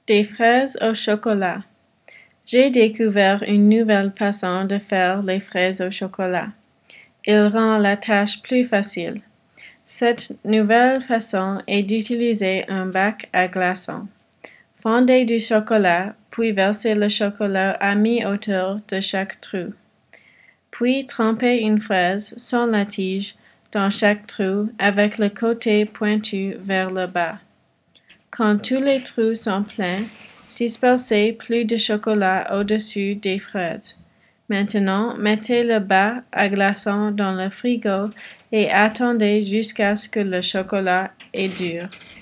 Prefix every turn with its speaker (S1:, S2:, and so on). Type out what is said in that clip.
S1: Des fraises au chocolat. J'ai découvert une nouvelle façon de faire les fraises au chocolat. Il rend la tâche plus facile. Cette nouvelle façon est d'utiliser un bac à glaçons. Fondez du chocolat, puis versez le chocolat à mi-hauteur de chaque trou. Puis trempez une fraise sans la tige dans chaque trou avec le côté pointu vers le bas. Quand tous les trous sont pleins, dispersez plus de chocolat au-dessus des fraises. Maintenant, mettez le bac à glaçons dans le frigo et attendez jusqu'à ce que le chocolat est dur.